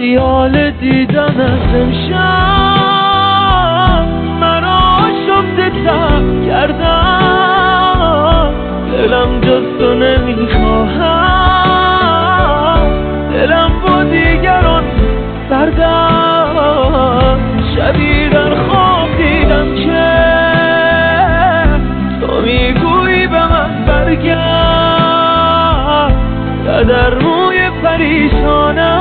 خیال دیدنت امشب منو آشفته تر کردم. دلم جز تو نمیخواهم، دلم با دیگران سردم. شبی در خواب دیدم که تو میگویی به من برگرد، و در روی پریشانم